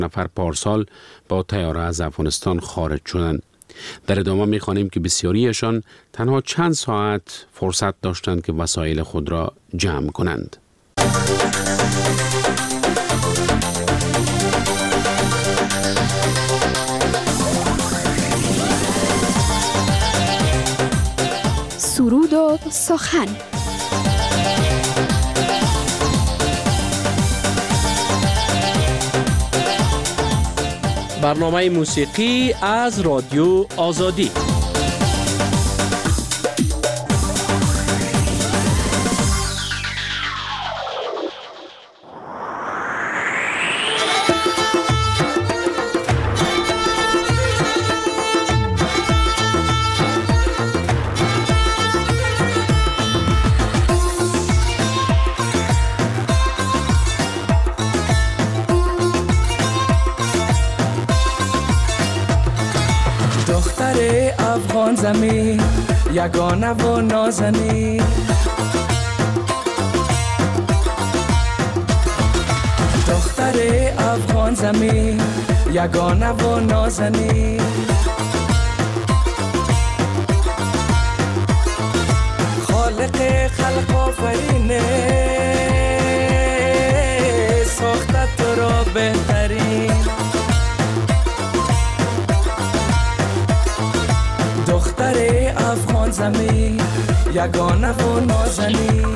نفر پارسال با طیاره از افغانستان خارج شدند. در ادامه می‌خوانیم که بسیاریشان تنها چند ساعت فرصت داشتند که وسایل خود را جمع کنند. سرود و سخن. برنامه موسیقی از رادیو آزادی. افغان زمین یگانه و نازنین، دختر افغان زمین یگانه و نازنین، خالق خلق آفرینه ساخته تو را بهترین، دختر افغان زمین یگانه و نازنین.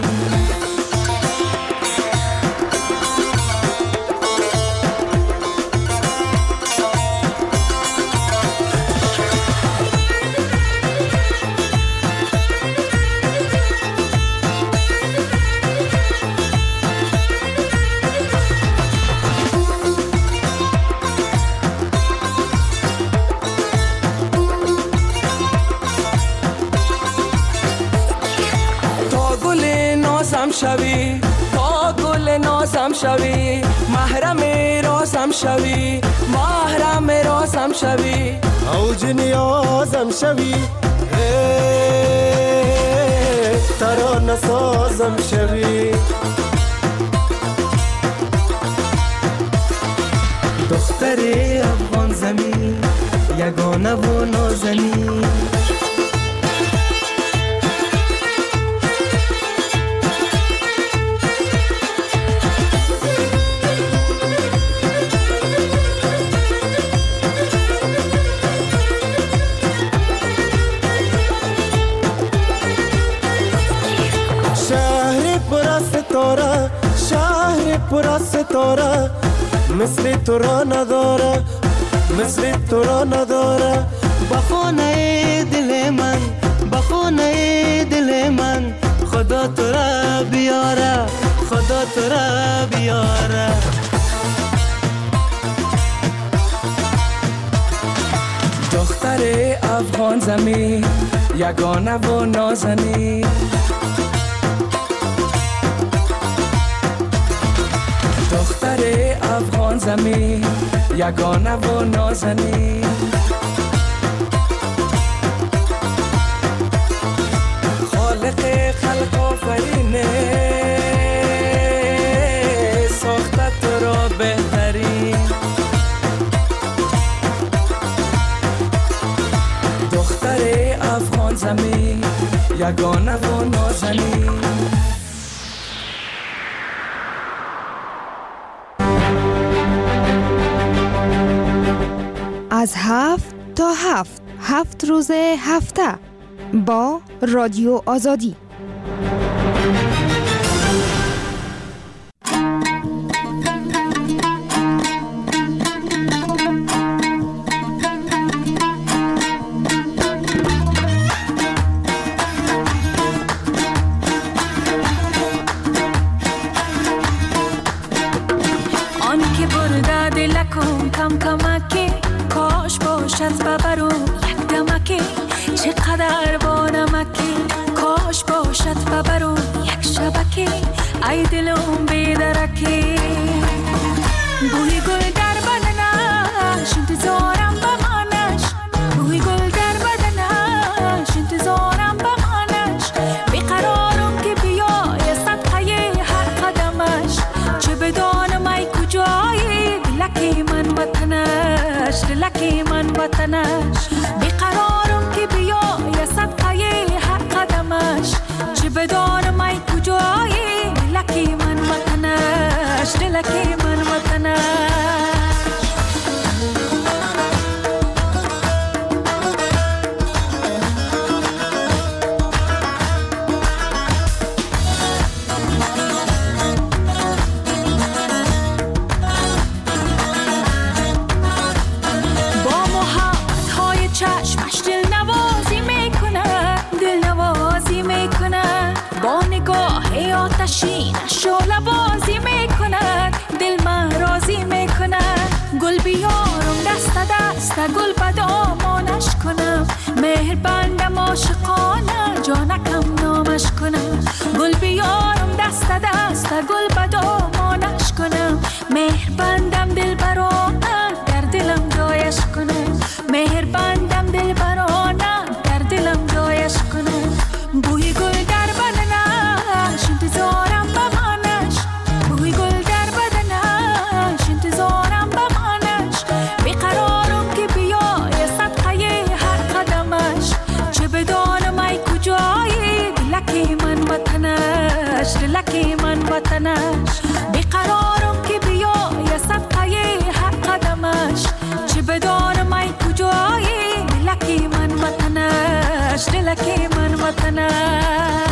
شوی تا گل نازم شوی، محرم رازم شوی، محرم رازم شوی، اوج نیازم شوی، ترانه سازم شوی، دختر افغان زمین یگانه و نازنین. شهر پر ستاره مثل تو را نداره، مثل تو را نداره، بخونه دل من، بخونه دل من، خدا تو را بیاره، خدا تو را بیاره. دختر افغان زمین یگانه و نازنین، دختر افغان زمین یگانه و نازنین، خالق خلق آفرینه ساخته تو را بهترین، دختر افغان زمین یگانه و نازنین. از 7 تا 7 روز هفته با رادیو آزادی. آن که برده دلکم کم کمکی، کاش باشد ببرو یک دمکی، چقدر با نمکی، کاش باشد ببرو یک شبکی، ای دلم بیدرکی، بوی گل در بدنش انتظارم بمانش، بوی گل در بدنش انتظارم بمانش، بیقرارم که بیای صدقه هر قدمش، چه بدانم ای کجایی دلکی من وطنش دلکی من وطنش بیقرارم که بیای صدقه حق قدمش چه بدانم ای کجایی دلکی من وطنش دلکی من وطنش شعله بازی میکند دل من راضی میکند گل بیارم دست دست گل به دامانش کنم مهر بندم عاشقانه جانکم نامش کنم گل بیارم دست دست گل به دامانش کنم مهر بندم دل برانه در دلم جایش کنم مهر بندم دل برانه در دلم جایش کنم بوی گل در بدنش انتظارم بمانش بوی گل در بدنش انتظارم بمانش بیقرارم که بیای صدقه هر قدمش چه بدانم ای کجایی دلکی من وطنش دلکی من وطنش بیقرارم که بیای صدقه هر قدمش چه بدانم ای کجایی دلکی من وطنش دلکی من وطنش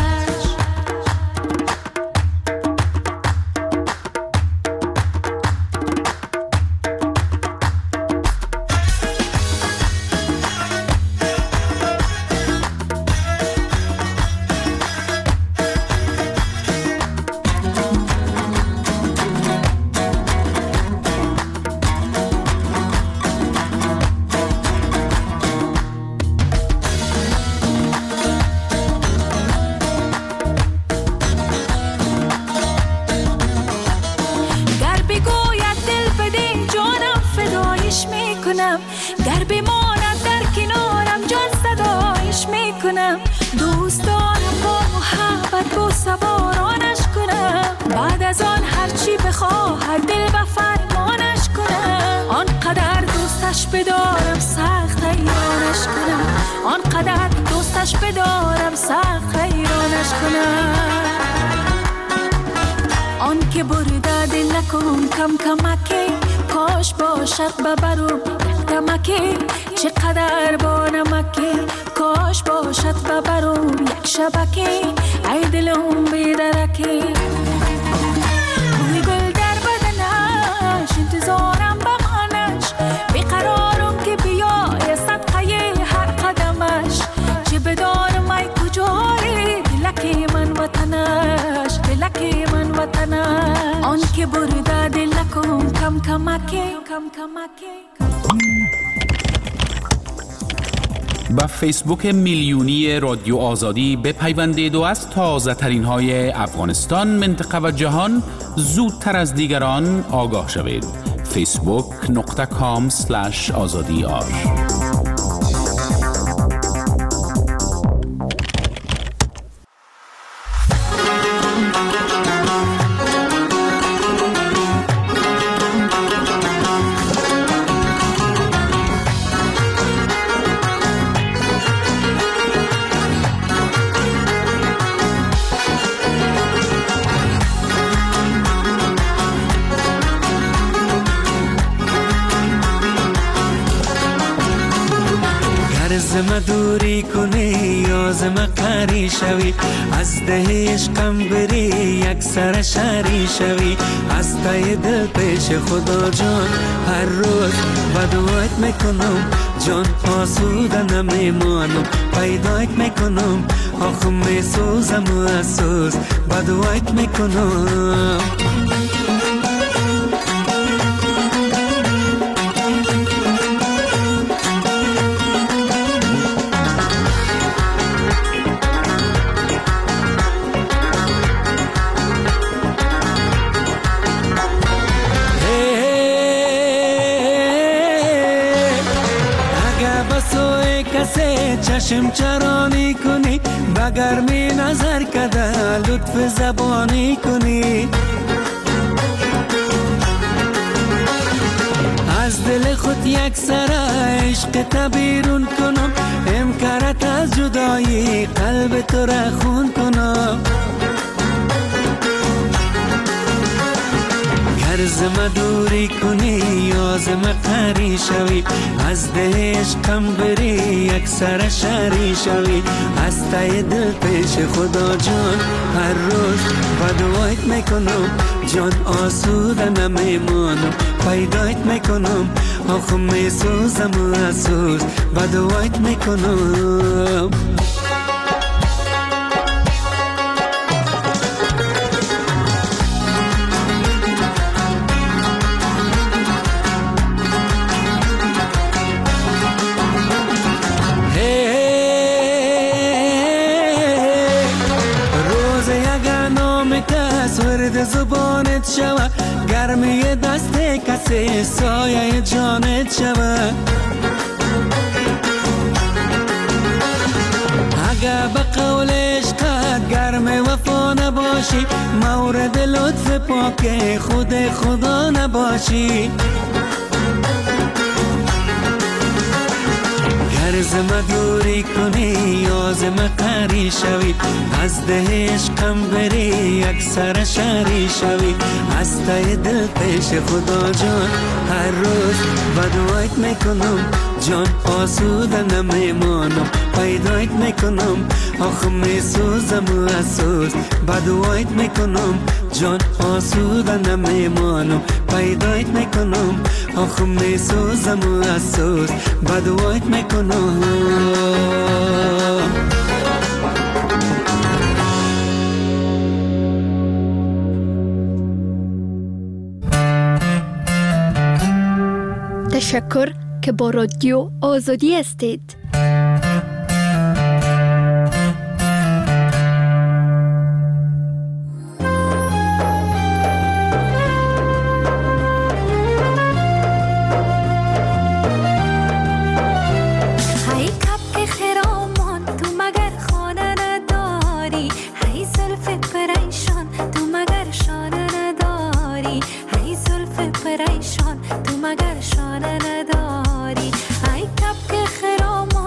گر بماند در کنارم جان صدایش میکنم دوست دارم با محبت با سوارانش کنم بعد از آن هرچی بخواهد دل به فرمانش کنم آنقدر دوستش بدارم سخت حیرانش کنم آنقدر دوستش بدارم سخت حیرانش کنم آن که برده دل نکن کم کمکی کاش باشد ببرم دمکی چقدر با نمکی کاش باشد ببرم یک شبکی ای دلم بیدرکی بوی گل در بدنش انتظارم بمانش بیقرارم که بیای صدقه هر قدمش چه بدانم ای کجایی دلکی من وطنش دلکی من وطنش آن که برده دل نکن کم کمکی کم کمکی با فیسبوک میلیونی رادیو آزادی بپیوندید و از تازه ترین های افغانستان، منطقه و جهان زودتر از دیگران آگاه شوید. facebook.com/azadi.ar زم دوری کنی یا زم قری شوی از ده عشقم بری یک سر شری شوی از تای دل پیش خدا جان هر روز بدوایت میکنم جان آسوده نمیمانم پیدایت میکنم آخ میسوزم و اسوز بدوایت میکنم چشم چرانی کنی با گرمی نظر کده لطف زبانی کنی از دل خود یک سر عشق تبیرون کنم، امکارت از جدایی قلب تو را خون کنم. زما دوری کنی یا زما قری شوی، از ده عشقم بری یک سر شری شوی. از ته دل پیش خدا جان هر روز بدوایت میکنم، جان آسوده نمیمانم. پیدایت میکنم آخه میسوزم و اسوز بدوایت میکنم. زبانت شوه، گرمی دست کسی سایه جانت شوه. اگه به قول عشقت گرم وفا نباشی، مورد لطف پاک خود خدا نباشی. گر زما دوری کنی یا زما قری شوی، از ده عشقم بری یک سر شری شوی. از ته دل پیش خدا جان هر روز بدوایت میکنم، جان آسوده نمیمانم. پیدایت میکنم آخه میسوزم و اسوز بدوایت میکنم، جان آسوده نمیمانم. پیدایت میکنم آخه میسوزم و اسوز بدوایت میکنم. تشکر که با رادیو آزادی هستید. تو مگر شانه نداری، ای کپ که خرامان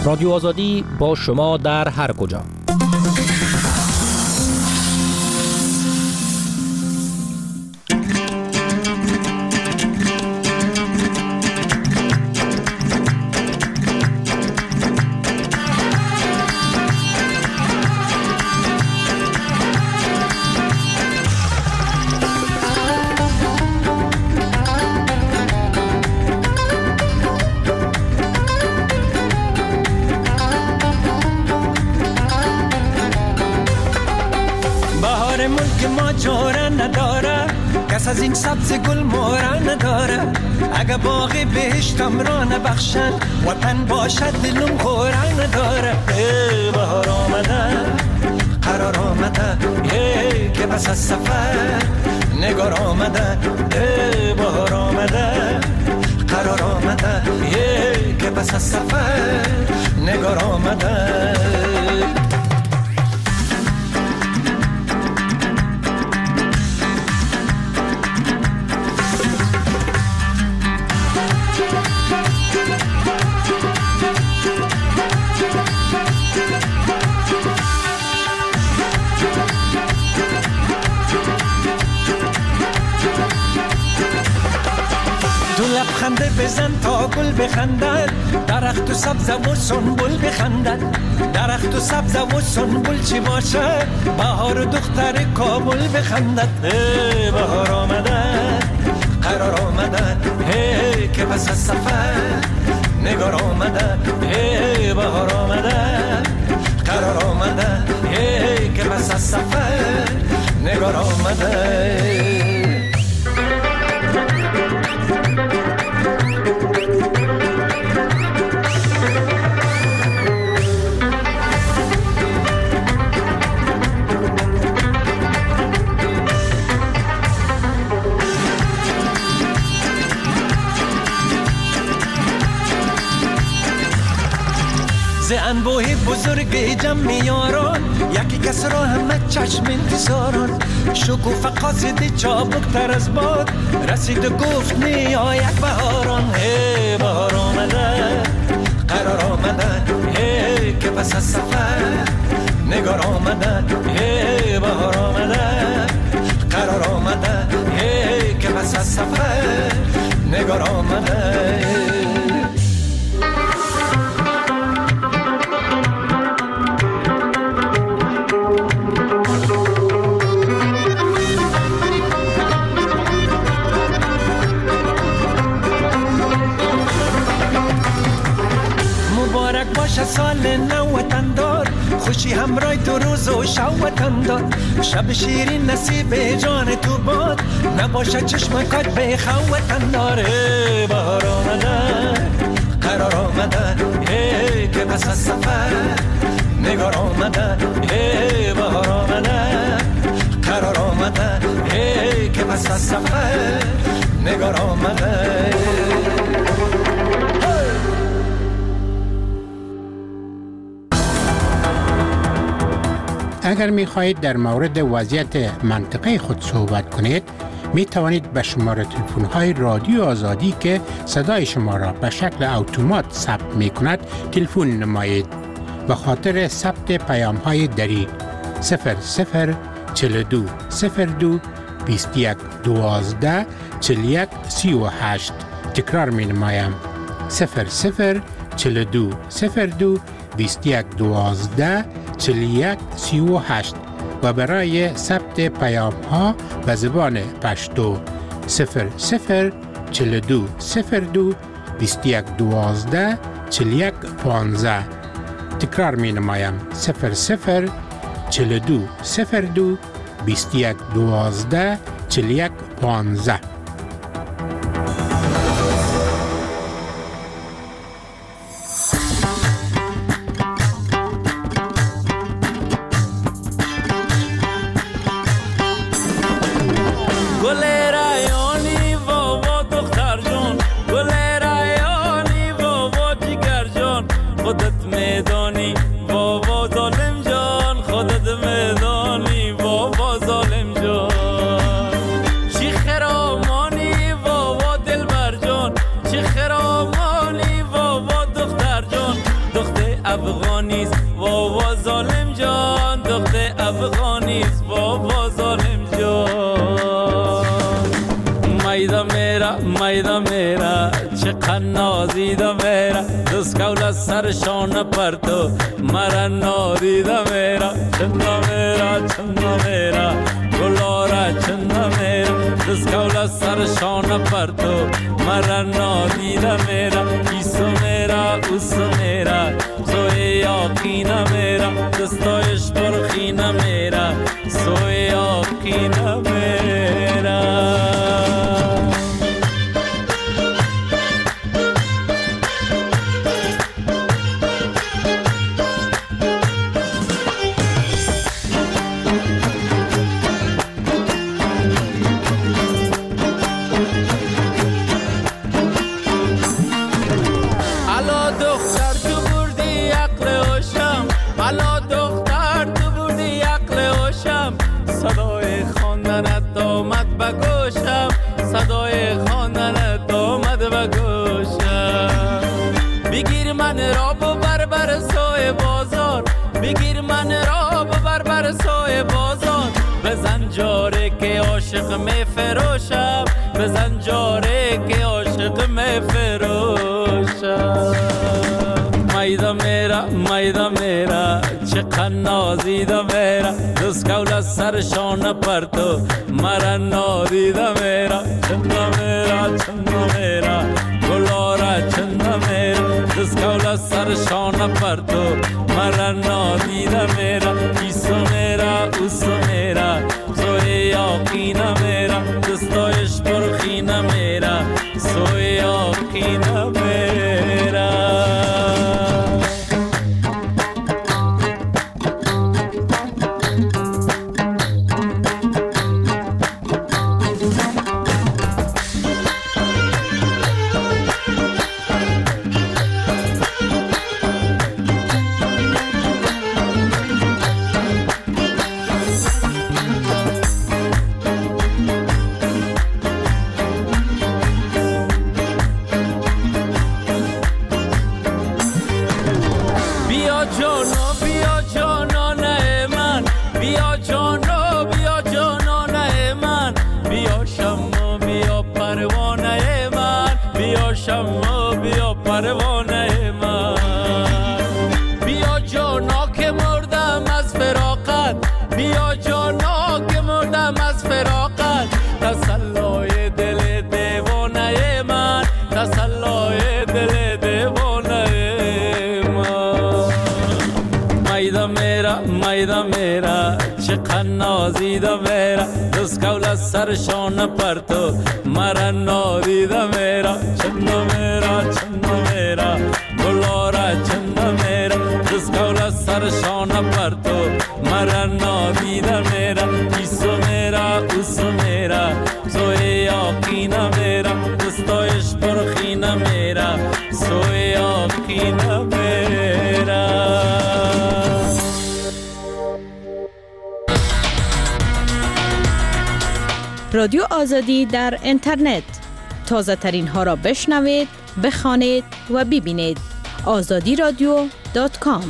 رادیو آزادی با شما در هر کجا. کس از این سبز گل مورا نداره، اگه باغی بهشتم را نبخشن وطن باشد دلم خورا نداره. بهار آمده قرار آمده که بس از سفر نگار آمده. بهار آمده قرار آمده که بس از سفر نگار آمده. خنده بزن تا گل بخندد، درخت و سبز و سنبل بخندد. درخت و سبز و سنبل چی باشه، بهار و دختر کابل بخندد. بهار آمده قرار آمده که بس از سفر نگار آمده. بهار آمده قرار آمده که بس از سفر نگار آمده. انبوه بزرگ جمع یاران، یکی کس را همه چشم انتظاران. شکوفه قاصد چابک تر از باد، رسید و گفت نیاید بهاران. بهار آمده قرار آمده که پس از سفر نگار آمده. بهار آمده قرار آمده که پس از سفر نگار آمده. سال نو وطن دار، خوشی همراه تو روز و شب وطن دار. شب شیرین نصیب جان تو باد، نباشه چشمکات به خو وطن دار. بهار آمده قرار آمده که پس از سفر نگار آمده. بهار آمده قرار آمده که پس از سفر نگار آمده. اگر می خواهید در مورد وضعیت منطقه خود صحبت کنید، می توانید به شماره تلفن های رادیو آزادی که صدای شما را به شکل اتومات ثبت می کند تلفن نمایید. به خاطر ثبت پیام های دری 0042 02 21 12 41 38. تکرار می نمایم 0042 02 21 12 41 38 و برای ثبت پیام ها به زبان پشتو 0042 02 21 12 41 15. تکرار می نمایم 0042 02 21 12 41 15. افغانیست وا ظالم جان دختر افغانیست وا ظالم جان میدا میرا چقدر نازیدا میرا دست کول سرشان پرتو مرا نادیدا میرا چندا میرا گلارا چندا میرا دست کول سرشان پرتو مرا نادیدا میرا ایسو میرا اوسو میرا سوی یاقینا میرا دستایش پرخینا میرا سوی یاقینا میرا صدای خواندنت آمد به گوشم صدای خواندنت آمد به گوشم بگیر من را ببر سوی بازار بگیر من را ببر سوی بازار بزن جاره که عاشق می فروشم بزن جاره که عاشق می فروشم میدا میرا چقدر نازیدا میرا دست کول سرشان پرتو مرا نادیدا میرا چندا میرا گلارا چندا میرا دست کول سرشان پرتو مرا نادیدا میرا ایسو میرا اوسو میرا سوی یاقینا میرا دستایش پرخینا میرا سوی یاقینا میرا شما بیا پروانه من بیا جانا که مردم از فراقت بیا جانا که مردم از فراقت تسلای دل دیوانه من تسلای دل دیوانه من میدا میرا چقدر نازیدا میرا دست کول سرشان پرتو مرا نادیدا میرا چندا میرا گلارا چندا میرا دست کول سرشان پرتو مرا نادیدا میرا ایسو میرا اوسو میرا سوی یاقینا میرا دستایش پرخینا میرا سوی یاقینا میرا رادیو آزادی در اینترنت تازه ترین ها را بشنوید، بخوانید و ببینید. azadiradio.com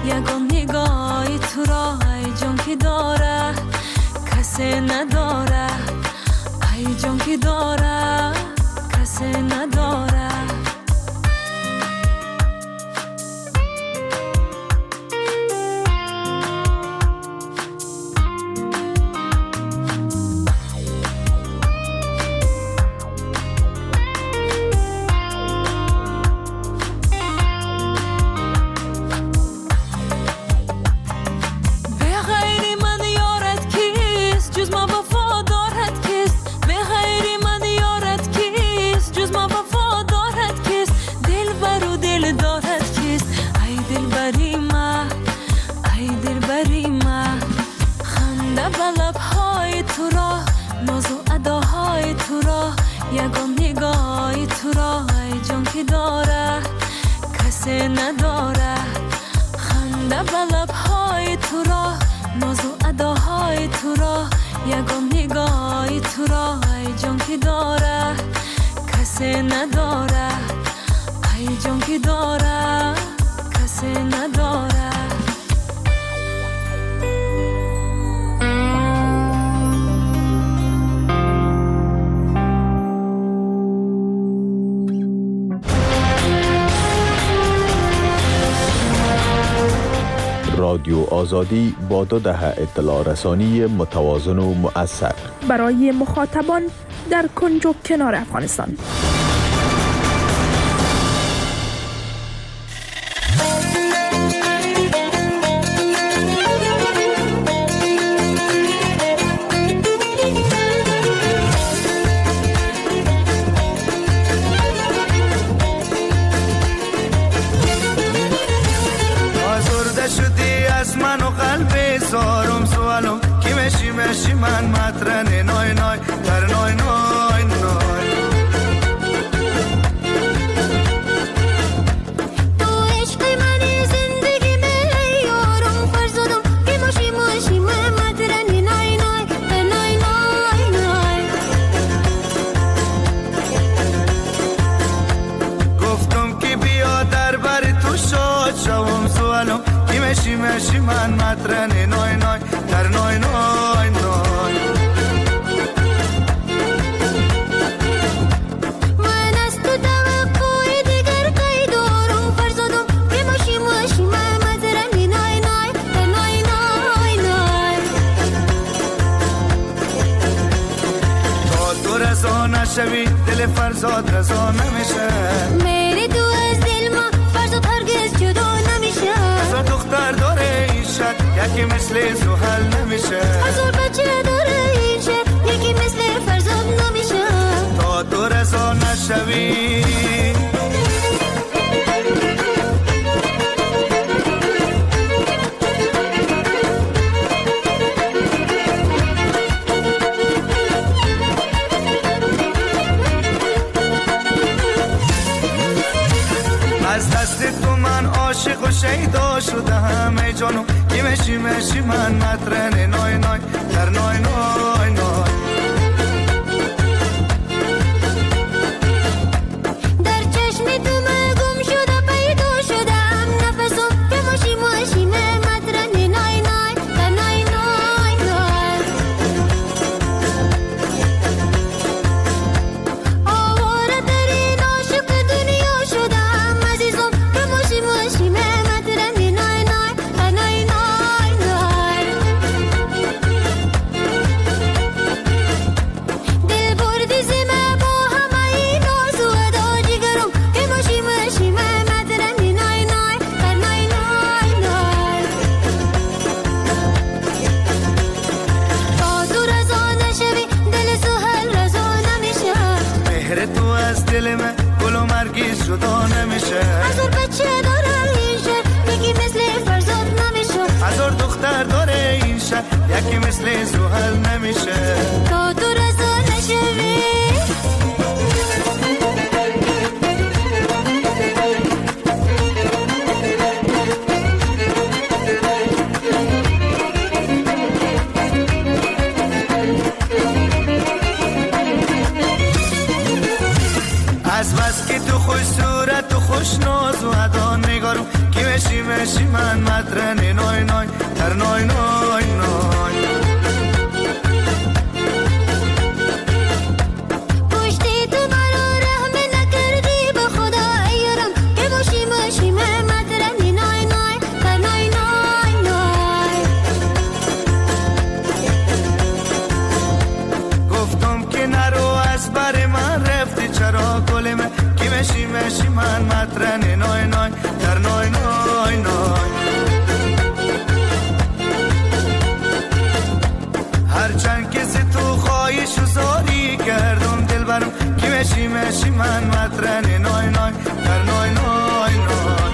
یگان نگاهی تو را ای جان که داره کسی نداره ای جان که داره کسی نداره یگان نگاهی تو را ای جان که داره کسی نداره خنده به لبهای تو را ناز و اداهای تو را یگان نگاهی تو را ای جان که داره کسی نداره ای جان که داره کسی نداره رادیو آزادی با 2 دهه اطلاع رسانی متوازن و مؤثر برای مخاطبان در کنج و کنار افغانستان. سارم سوالم کی مشی من مطرن نای نای در نای نای نای تو عشق من زندگی می یارم فرزادم کی مشی من مطرن نای نای در نای نای نای گفتم کی بیا در بر تو شاد شوم سوالم کی مشی من مطرن نای نای در نای نای نای من از تو توقع دیگر کی دارم فرزادم کی مشی من مطرن نای نای در نای نای نای تا تو رضا نشوی دل فرزاد رضا نمیشه میری تو از دل ما فرزاد هرگز جدا نمیشه هزار دختر داره این شهر یکی مثل زحل نمیشه هزار بچه داره این شهر یکی مثل فرزاد نمیشه تا تو رضا نشوی از دست تو من عاشق و شیدا شدم ای جانو کی مشی من مطرن نای نای در نای نای نای در چشم تو من گم شده پیدا شدم نفسم که مشی من مطرن نای نای در نای نای نای آواره ترین عاشق دنیا شدم عزیزم که مشی من مطرن نای نای در نای نای نای دل بردی زمه با همه این ناز و ادا جگرم که مشی من مطرن نای نای در نای نای نای تا تو رضا نشوی دل سهل رضا نمیشه مهر تو از دل من گل و مرگیز جدا نمیشه هزار بچه داره این شهر یکی مثل فرزاد نمیشه هزار دختر داره این شهر یکی مثل زحل نمیشه تا تو رضا نشوی از بس که تو خوش صورت و خوش ناز و ادا نگارم کی مشی من مدرن نای نای در نای نای نای پشتی تو مرا رحم نکردی به خدا ایرم که باشی باشی من مدرن نای نای در نای نای نای گفتم که نرو از بر من رفتی چرا گل من که مشی مشی من مدرن نای نای در نای نای نای هرچند کسی تو خواهیش و زاری کردم دل برم که مشی مشی من مدرن نای نای در نای نای نای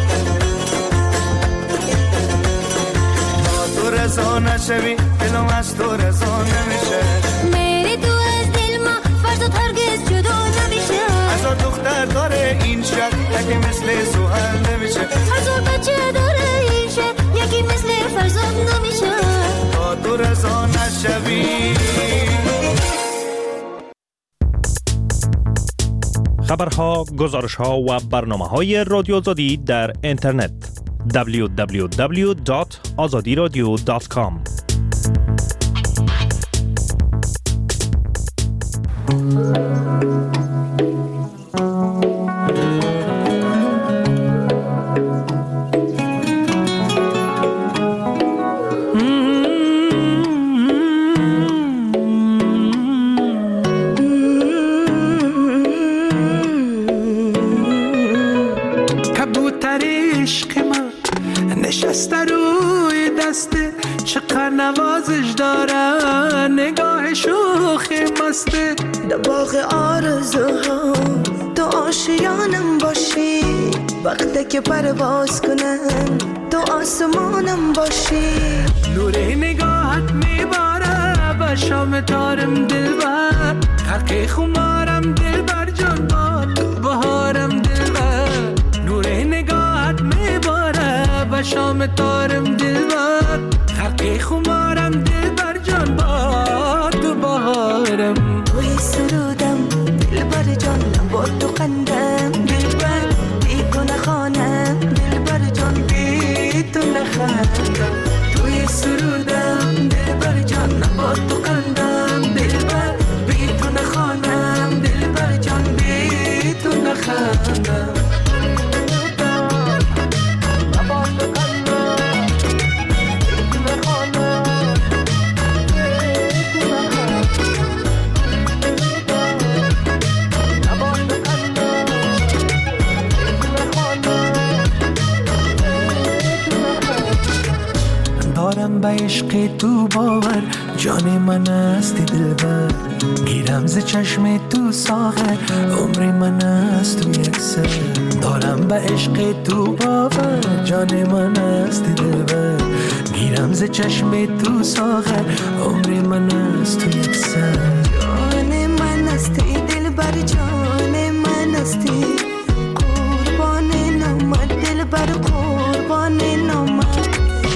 تو رضا نشوی دلم از تو رضا نمیشه میری تو از دل ما فرزاد هرگز جدا نمیشه هزار دختر داره این شهر یکی مثل سوهر نمیشه هزار بچه داره این شهر یکی مثل فرزاد نمیشه تا تو رضا نشوی خبرها، گزارشها و برنامه‌های رادیو آزادی در اینترنت www.azadiradio.com نشسته روی دسته چقدر نوازش داره نگاه شوخی مسته در باغ آرزوها تو آشیانم باشی وقتی که پرواز کنم تو آسمانم باشی نور نگاهت میباره به شام تارم دلبر حقی خمارم دلبر جان با تو بهارم دلبر نور نگاهت میباره به شام تارم دلبر حقی خمارم دلبر جان با تو بهارم توی سرودم دلبر جان با تو قندم دلبر بی تو نخوانم دلبر جان بی تو نخوانم توی سرودم دلبر جان با تو قندم دلبر بی تو نخوانم دلبر جان بی تو نخوانم دارم به عشق تو باور جان من هستی دلبر گیرم ز چشم تو ساغر عمر من هست تو یک سر دارم به عشق تو باور جان من هستی دلبر گیرم ز چشم تو ساغر عمر من هست تو یک سر جان من هستی دلبر جان من هستی قربان نامت دلبر قربان نامت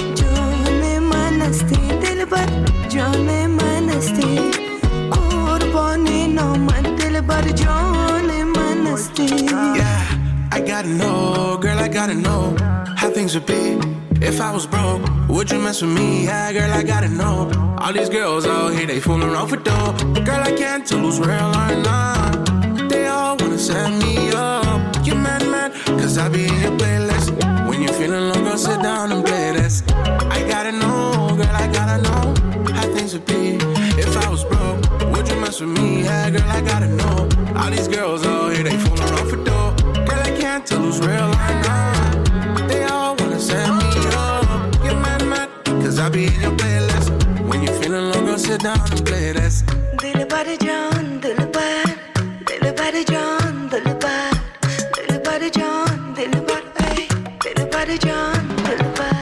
دلبر جان من هستی قربان نامت دلبر جان من هستی I gotta know, girl, I gotta know how things would be if I was broke. Would you mess with me? Yeah, girl, I gotta know. All these girls out here, they fooling off with dope. Girl, I can't tell who's real or not. They all wanna set me up. You mad, cause I be in your playlist. When you're feeling low, go sit down and play this. I gotta know, girl, I gotta know how things would be if I was broke. Would you mess with me? Yeah, girl, I gotta know. All these girls out here, they fooling off with dope. Girl, I can't tell who's real or not. They all wanna set me up. You're mad, cause I be in your playlist. When you're feeling low, go sit down and play this. دلبر جان دلبر دلبر جان دلبر دلبر جان دلبر ای دلبر جان دلبر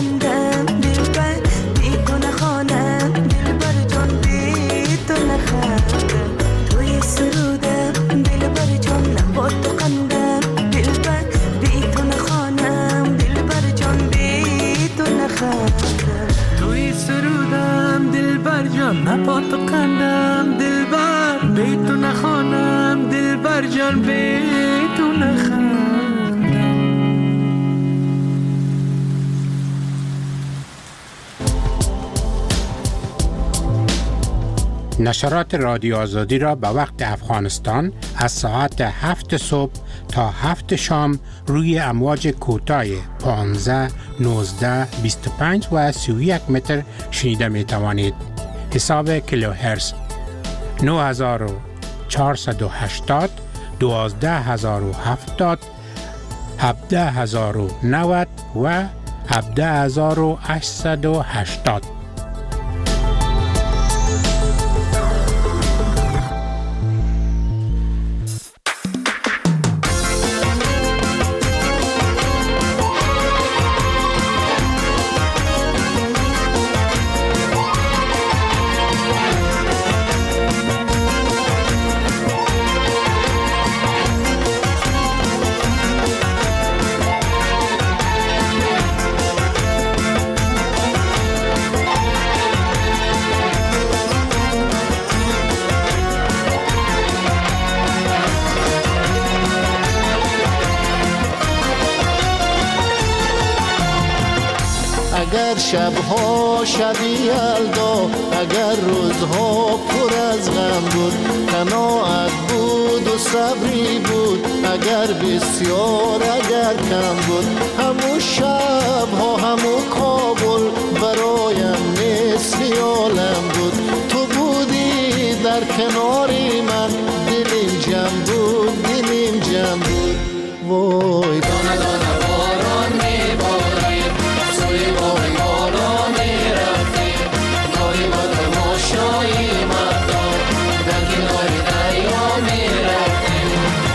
تو نخوانم دلبر بی تو نخوانم بدون خندم. نشرات رادیو آزادی را به وقت افغانستان از ساعت 7 صبح تا 7 شام روی امواج کوتاه 15, 19, 25 و 31 متر شنیده می توانید. حساب کیلوهرتز 9480, 12070, 17090 و 17880. اگر شبها شبی یلدا، اگر روزها پر از غم بود، قناعت بود و صبری بود، اگر بسیار اگر کم بود، همون شبها همون کابل برایم مثل عالم بود. تو بودی در کناری من، دلیم جمع بود، دلیم جمع بود. وای دانه دانه باران میبارید، سوی باغ یارا میرفتیم، گاهی با تماشای مردم در کنار دریا میرفتیم.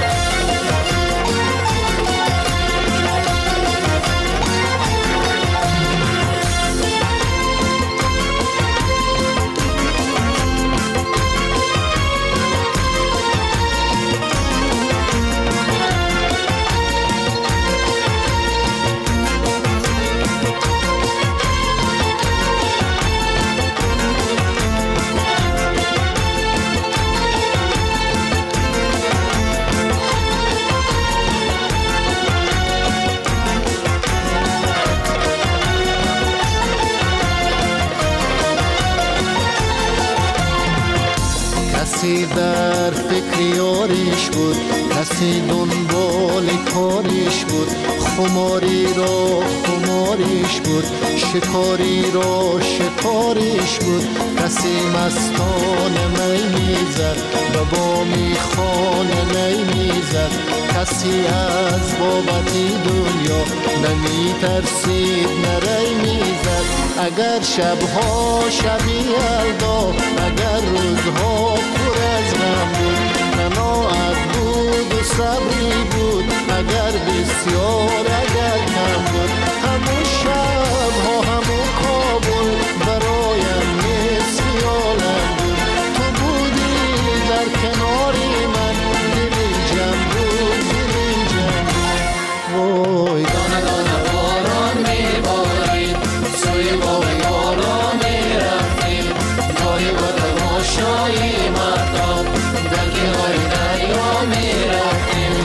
کسی در فکر یاریش بود، کسی دنبال کاریش بود، خماری را خماریش بود، شکاری را شکاریش بود. کسی مستان می میزد، به بامی خانه نی میزد، کسی از بابتی دنیا نمی ترسید نری میزد. اگر شبها شبی یلدا، اگر روزها پر از غم بود، قناعت بود و صبری بود، اگر بسیار اگر کم بود، همون شبها همون کابل برایم مثل عالم بود. تو بودی در کناری من، دلیم جمع بود، دلیم جمع بود. وای دانه دانه باران میبارید، سوی باغ یارا میرفتیم، گاهی با تماشای مردم در کنار دریا میرفتیم.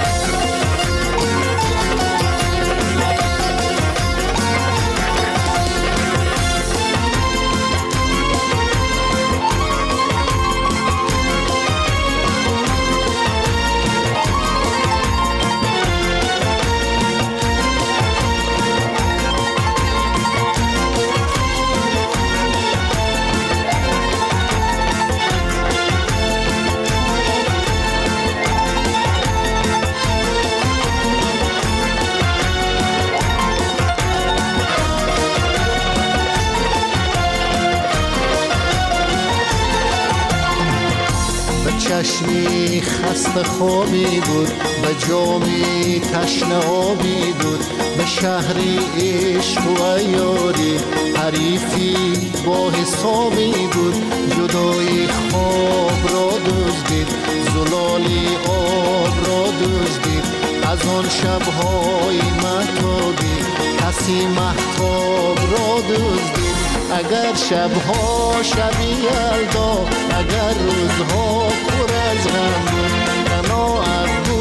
چشمی خسته خوابی بود، به جامی تشنه آبی بود، به شهری عشق و یاری حریفی با حسابی بود. جدای خواب را دزدید، زلالی آب را دزدید، از آن شبهای مهتابی کسی مهتاب را دزدید. اگر شبها شبی یلدا، اگر روزها پر از غم بود، قناعت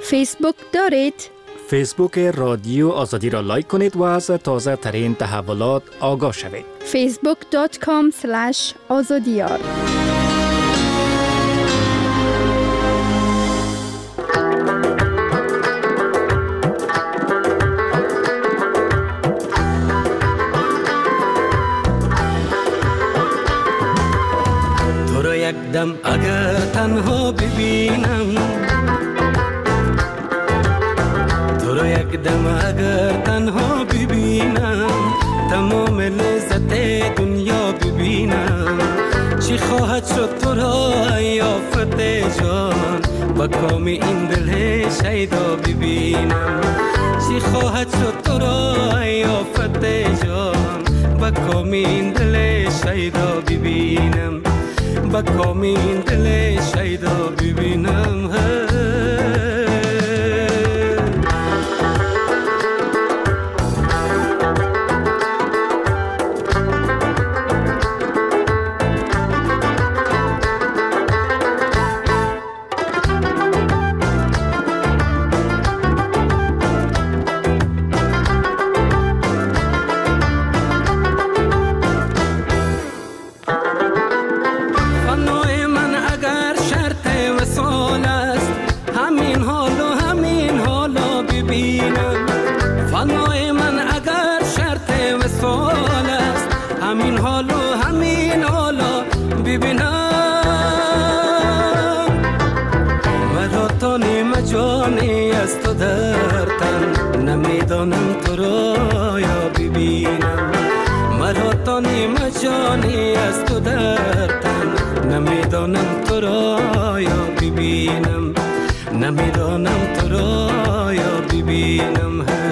فیسبوک دارید؟ فیسبوک رادیو آزادی را لایک کنید و از تازه ترین تحولات آگاه شوید. facebook.com/azadiyar. تو رو یک دم اگر تنها ببینم، یک دم اگر تنها ببینم، تمام لذت دنیا ببینم. چی خواهد شد تو را یافت جان، با کام این دل شیدا ببینم. چی خواهد شد تو را یافت جان، با کام این دل شیدا ببینم. با کام این دل شیدا ببینم. جانی از تو در تن، نمیدانم تو را یا ببینم. مرا تا نیم جانی از تو در تن، نمیدانم تو را یا ببینم. نمیدانم تو را یا ببینم.